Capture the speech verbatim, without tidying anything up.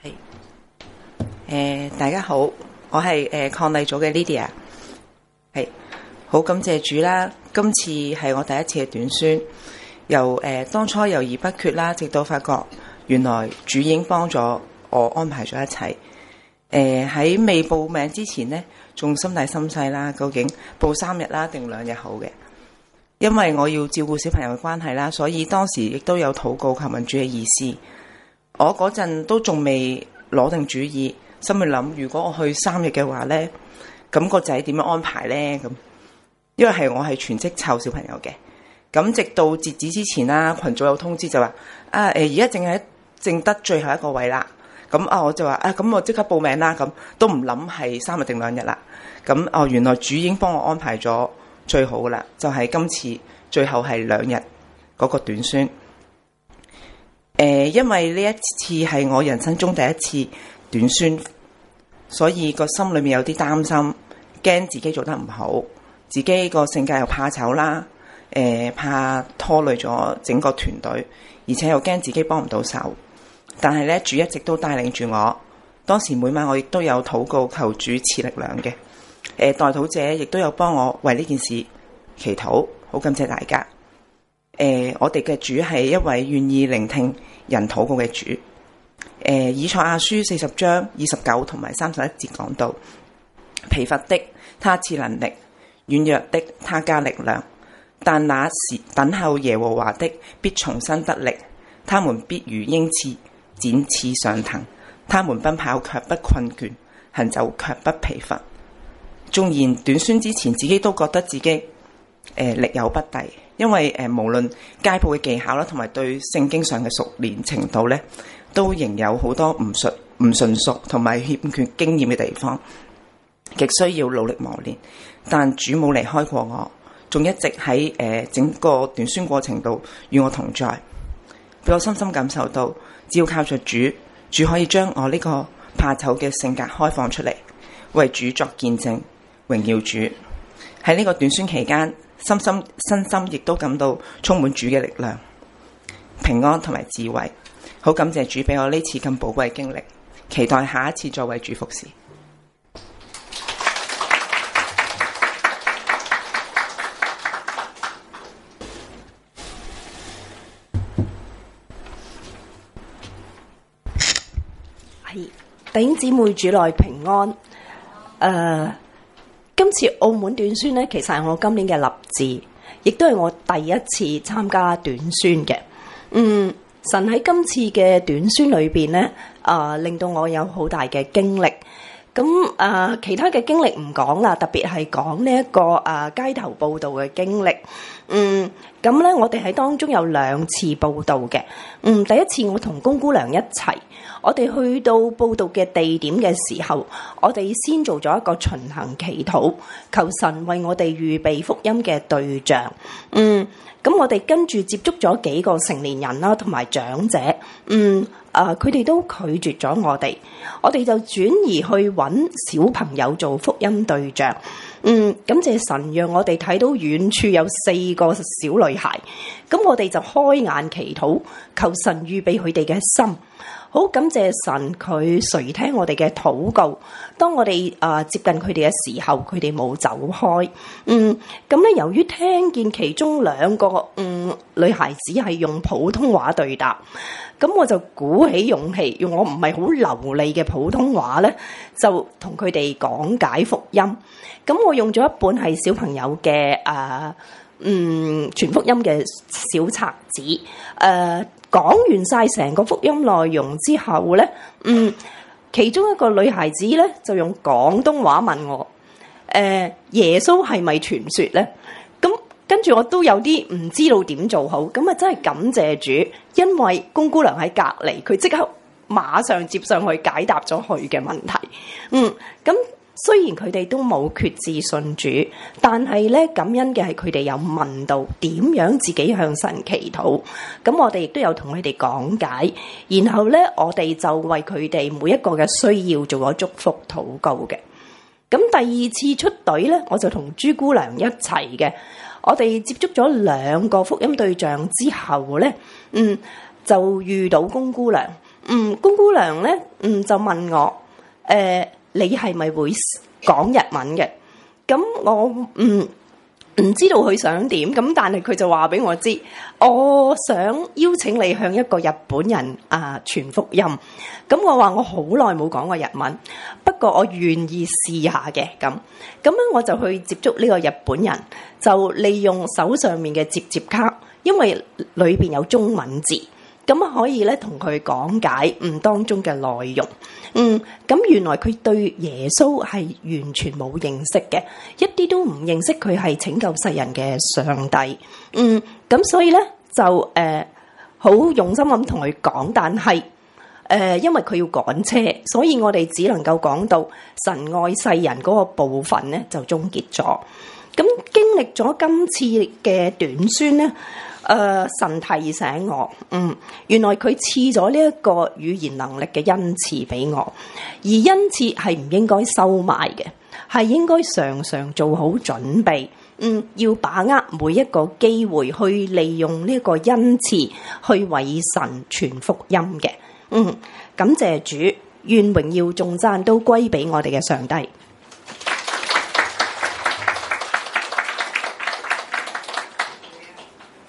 係，誒大家好，我係誒抗勵組嘅 Lydia， 係好感謝主啦。今次係我第一次嘅短宣，由誒、呃、當初猶豫不決啦，直到發覺原來主已經幫咗我安排咗一切。誒、呃、喺未報名之前呢，仲心大心細啦，究竟報三日啦定兩日好嘅？因為我要照顧小朋友嘅關係啦，所以當時亦都有禱告求問主嘅意思。我嗰陣都仲未攞定主意，心裏諗如果我去三日嘅話呢，咁個仔點樣安排呢？咁因為係我係全職湊小朋友嘅，咁直到截止之前啦，群組有通知就話啊誒，而家淨係剩得最後一個位啦。咁啊，我就話啊，咁我即刻報名啦。咁都唔諗係三日定兩日啦。咁哦，原來主已經幫我安排咗最好噶啦，就係、是、今次最後係兩日嗰個短宣。誒、呃，因為呢一次係我人生中第一次短宣，所以個心裏面有啲擔心，驚自己做得唔好，自己個性格又怕醜啦，誒、呃，怕拖累咗整個團隊，而且又驚自己幫唔到手。但係咧，主一直都帶領住我。當時每晚我亦都有禱告求主賜力量嘅。誒、呃，代禱者亦都有幫我為呢件事祈禱，好感謝大家。誒、呃，我哋嘅主係一位願意聆聽人禱告嘅主。誒、呃，以賽亞書四十章二十九同埋三十一節講到：疲乏的他賜能力，軟弱的他加力量。但那時等候耶和華的必重新得力，他們必如鷹翅展翅上騰，他們奔跑卻不困倦，行走卻不疲乏。縱然短宣之前自己都覺得自己誒、呃、力有不逮，因為誒、呃、無論街步嘅技巧啦，同埋對聖經上嘅熟練程度咧，都仍有好多唔熟唔純熟同埋欠缺經驗嘅地方，極需要努力磨練。但主冇離開過我，仲一直喺誒、呃、整個短宣過程度與我同在，俾我深深感受到，只要靠着主，主可以將我呢個怕醜嘅性格開放出嚟，為主作見證，榮耀主。喺呢個短宣期間，深深身心亦都感到充滿主嘅力量、平安同埋智慧。好感謝主俾我呢次咁寶貴嘅經歷，期待下一次再為主服侍。 弟兄姊妹主內平安。誒、呃，今次澳門短宣咧，其實係我今年嘅立志，亦都係我第一次參加短宣嘅。嗯，神喺今次嘅短宣裏邊咧，啊、呃，令到我有好大嘅經歷。咁啊、呃，其他嘅經歷唔講啦，特別係講呢一個啊、呃、街頭報道嘅經歷。嗯，咁咧我哋喺當中有兩次報道嘅。嗯，第一次我同公姑娘一齊，我哋去到報道嘅地點嘅時候，我哋先做咗一個巡行祈禱，求神為我哋預備福音嘅對象。嗯，咁我哋跟住接觸咗幾個成年人啦，同埋長者。嗯。啊！佢哋都拒絕咗我哋，我哋就轉移去揾小朋友做福音對象。嗯，感謝神讓我哋睇到遠處有四個小女孩，咁我哋就開眼祈禱，求神預備佢哋嘅心。好感謝神，佢垂聽我哋嘅禱告。當我哋啊、呃、接近佢哋嘅時候，佢哋冇走開。嗯，咁咧由於聽見其中兩個嗯女孩子係用普通話對答，咁我就鼓起勇氣，用我唔係好流利嘅普通話咧，就同佢哋講解福音。咁我用咗一本係小朋友嘅啊、呃、嗯全福音嘅小冊子，誒、呃。講完晒成個福音內容之後咧，嗯，其中一個女孩子咧就用廣東話問我：誒、呃，耶穌係咪傳說咧？咁跟住我都有啲唔知道點做好，咁啊真係感謝主，因為公姑娘喺隔離，佢即刻馬上接上去解答咗佢嘅問題。嗯，咁。雖然佢哋都冇決志信主，但係咧感恩嘅係佢哋有問到點樣自己向神祈禱，咁我哋亦都有同佢哋講解，然後咧我哋就為佢哋每一個嘅需要做咗祝福禱告嘅。咁第二次出隊咧，我就同朱姑娘一齊嘅，我哋接觸咗兩個福音對象之後咧，嗯，就遇到公姑娘。 嗯，公姑娘咧，嗯就問我，誒、呃、你係咪會講日文嘅？咁我嗯。唔知道佢想點，咁但係佢就話俾我知，我想邀請你向一個日本人啊傳福音。咁我話我好耐冇講過日文，不過我願意試下嘅。咁咁樣我就去接觸呢個日本人，就利用手上面嘅接接卡，因為裏邊有中文字，咁可以咧同佢講解唔當中嘅內容。嗯，咁原來佢對耶穌係完全冇認識嘅，一啲都唔認識佢係拯救世人嘅上帝。嗯，咁所以咧就誒好、呃、用心咁同佢講，但係誒、呃、因為佢要趕車，所以我哋只能夠講到神愛世人嗰個部分咧就終結咗。咁經歷咗今次嘅短宣咧。誒、呃、神提醒我，嗯，原來佢賜咗呢一個語言能力嘅恩賜俾我，而恩賜係唔應該收埋嘅，係應該常常做好準備，嗯，要把握每一個機會去利用呢一個恩賜去為神傳福音嘅，嗯，感謝主，願榮耀頌讚都歸俾我哋嘅上帝。